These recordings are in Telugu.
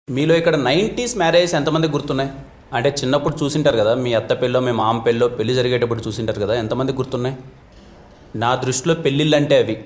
మీలో ఇక్కడ 90s మ్యారేజ్ ఎంతమంది గుర్తున్నాయి? అంటే చిన్నప్పుడు చూసింటారు కదా, మీ అత్త పెళ్ళో మీ మామ పెళ్ళో పెళ్లి జరిగేటప్పుడు చూసింటారు కదా, ఎంతమంది గుర్తున్నాయి? నా దృష్టిలో పెళ్ళిళ్ళు అంటే అవి.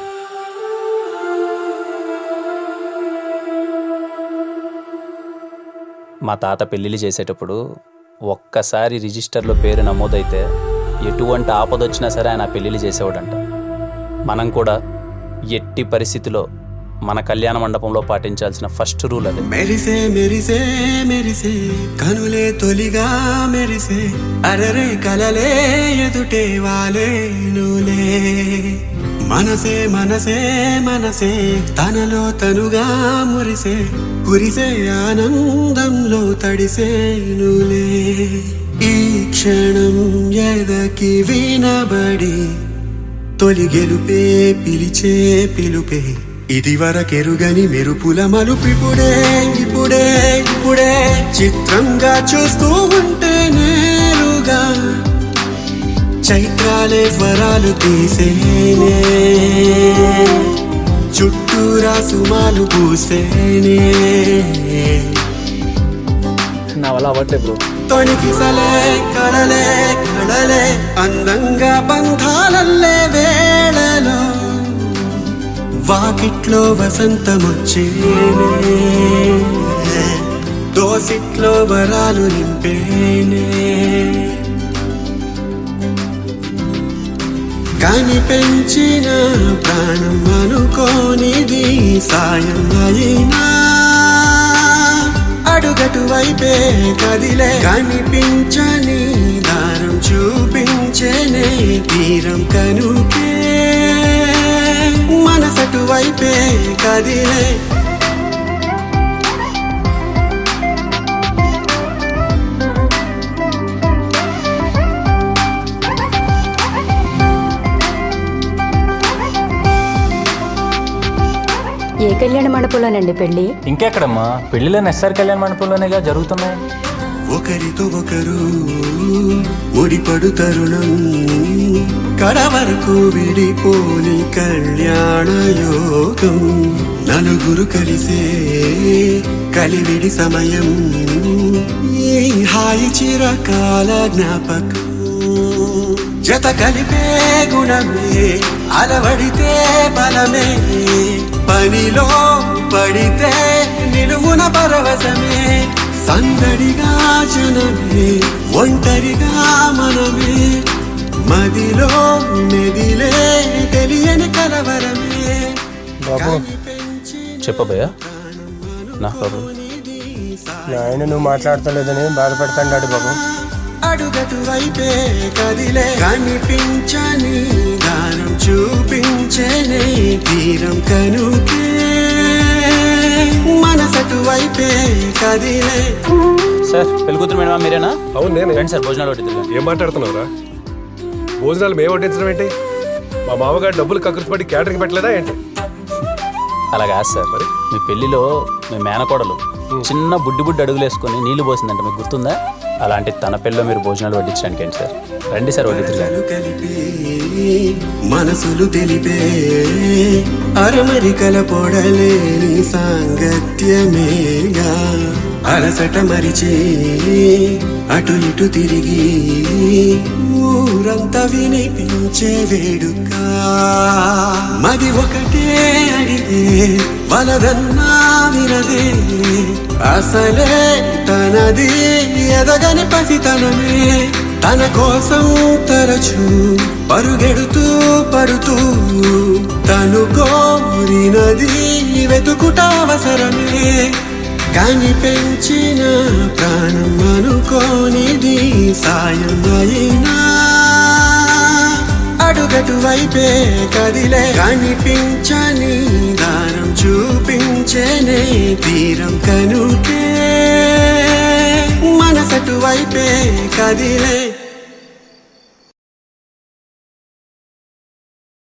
మా తాత పెళ్ళిళ్ళు చేసేటప్పుడు ఒక్కసారి రిజిస్టర్లో పేరు నమోదైతే ఎటువంటి ఆపదొచ్చినా సరే ఆయన పెళ్ళిళ్ళు చేసేవాడంట. మనం కూడా ఎట్టి పరిస్థితిలో మన కళ్యాణ మండపంలో పాటించాల్సిన ఫస్ట్ రూల్ అదే. మెరిసే మెరిసే మెరిసే కనులే తొలిగా మెరిసే అరరే కలలే ఎదుటే వాలే నూలే మనసే మనసే మనసే తనలో తనుగా మురిసే కురిసే ఆనందంలో తడిసే నూలే ఈ క్షణం ఎదకి వినబడి తొలి గెలుపే పిలిచే పిలుపే ఇది వరకెరుగని మెరుపుల మలుపిపుడే ఇప్పుడే ఇప్పుడే చిత్రంగా చూస్తూ ఉంటే నేరుగా చైత్రాలే స్వరాలు తీసేనే చుట్టూరా సుమాలు పూసేనే నా వల్ల అవ్వట్లేదు బ్రో. తొణికిసలే కడలే కడలే అందంగా బంధాలల్లే వేళలో వాకిట్లో వసంతమొచ్చేనే దోసిట్లో వరాలు నింపేనే కాని పెంచిన ప్రాణం అనుకోనిది సాయం అయినా అడుగటు వైపే కదిలే కనిపించని దారం చూపించేనే తీరం కనుకే మనసటు వైపే కదిలే ఏ కళ్యాణ మండపంలోనండి పెళ్లి? ఇంకెక్కడమ్మా, పెళ్లిలో ఎస్ఆర్ కళ్యాణ మండపంలోనేగా జరుగుతున్నాయి. ఒకరితో ఒకరు ముడిపడు తరుణం కడవరకు విడిపోని కళ్యాణ యోగం నలుగురు కలిసే కలివిడి సమయం ఈ హాయి చిరకాల జ్ఞాపకం జత కలిపే గుణమే అలవడితే బలమే పనిలో పడితే నిలువున పరవశమే సందడిగా జనమే ఒంటరిగా మనమే మదిలో మెదిలే తెలియని కలవరమే. చెప్పబోయా నా బాబు, ఆయన నువ్వు మాట్లాడతలేదని బాధపడతాడు బాబు. అడుగటు వైపే కదిలే కనిపించని దానం చూపించేనే తీరం కనుకే మనసటు వైపే కదిలే. సార్ పెళ్లి కూతురు మేడం మీరేనా? అవును నేను. రండి సార్, భోజనాలు వడ్డిద్దాం. ఏం మాట్లాడుతున్నావురా? భోజనాలు మేము వడ్డించడం ఏంటి? మా మామగారు డబ్బులు కకృతిపడి క్యాటరింగ్ పెట్టలేదా ఏంటి? అలా కాదు సార్, మరి మీ పెళ్లిలో మీ మేనకోడలు చిన్న బుడ్డి అడుగులు వేసుకొని నీళ్లు పోసిందంట, మీకు గుర్తుందా? అలాంటి తన పెళ్ళిలో మీరు భోజనాలు వడ్డించడానికి ఏంటి సార్? రండి సార్ వడ్డిద్దాం. కలిపి మనసులు తెలిపే అరమరికల పొడలేని సాంగత్యమేగా అలసట మరిచి అటు ఇటు తిరిగి ఊరంతా వినిపించే వేడుక మది ఒకటే అడిగే వలదన్నా వినదే అసలే తనది ఎదగని పసితనమే తన కోసం తరచు పరుగెడుతూ పడుతూ తను కోరినది వెతుకుట అవసరమే కాని పెంచిన ప్రాణం అనుకోనిది సాయం అయినా అడుగటు వైపే కదిలే కనిపించని దారం చూపించేనే తీరం కనుకే మనసటు వైపే కదిలే.